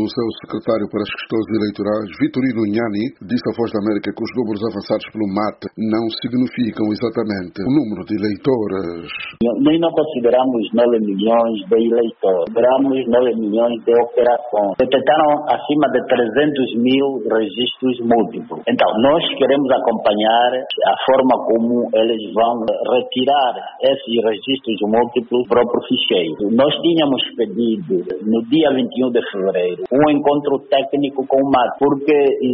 O seu secretário para as questões eleitorais, Vitorino Nhani, disse à Voz da América que os números avançados pelo MAT não significam exatamente o número de eleitores. Nós não consideramos 9 milhões de eleitores, consideramos 9 milhões de operações. Detectaram acima de 300 mil registros múltiplos. Então, nós queremos acompanhar a forma como eles vão retirar esses registros múltiplos do próprio ficheiro. Nós tínhamos pedido, no dia 21 de fevereiro, um encontro técnico com o MAT, porque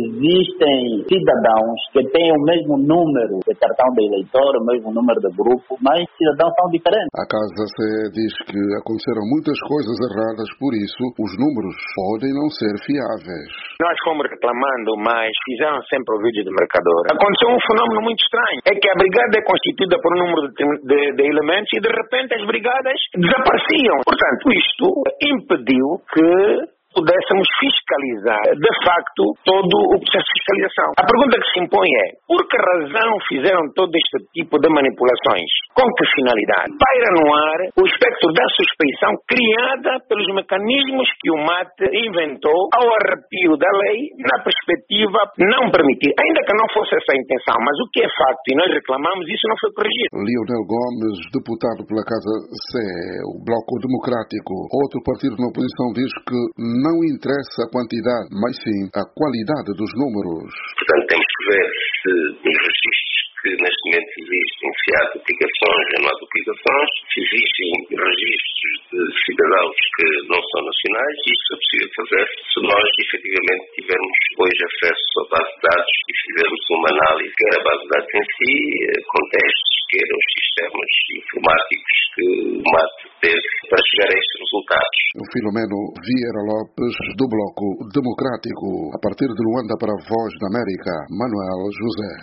existem cidadãos que têm o mesmo número de cartão de eleitor, o mesmo número de grupo, mas cidadãos são diferentes. A Casa C diz que aconteceram muitas coisas erradas, por isso os números podem não ser fiáveis. Nós fomos reclamando, mas fizeram sempre o vídeo do marcador. Aconteceu um fenômeno muito estranho. É que a brigada é constituída por um número de elementos e de repente as brigadas desapareciam. Portanto, isto impediu que pudéssemos fiscalizar, de facto, todo o processo de fiscalização. A pergunta que se impõe é, por que razão fizeram todo este tipo de manipulações? Com que finalidade? Paira no ar o espectro da suspeição criada pelos mecanismos que o MAT inventou ao arrepio da lei, na perspectiva não permitir, ainda que não fosse essa a intenção, mas o que é facto e nós reclamamos, isso não foi corrigido. Leonel Gomes, deputado pela Casa C, o Bloco Democrático. Outro partido na oposição diz que não interessa a quantidade, mas sim a qualidade dos números. Portanto, temos que ver se nos registros que neste momento existem, se há duplicações ou não há duplicações, se existem registros de cidadãos que não são nacionais, isso é possível fazer se nós efetivamente tivermos hoje acesso à base de dados e fizermos uma análise, quer a base de dados em si, com testes, quer os sistemas informáticos que o MAT teve para chegar a estes resultados. Filomeno Vieira Lopes, do Bloco Democrático. A partir de Luanda para a Voz da América, Manuel José.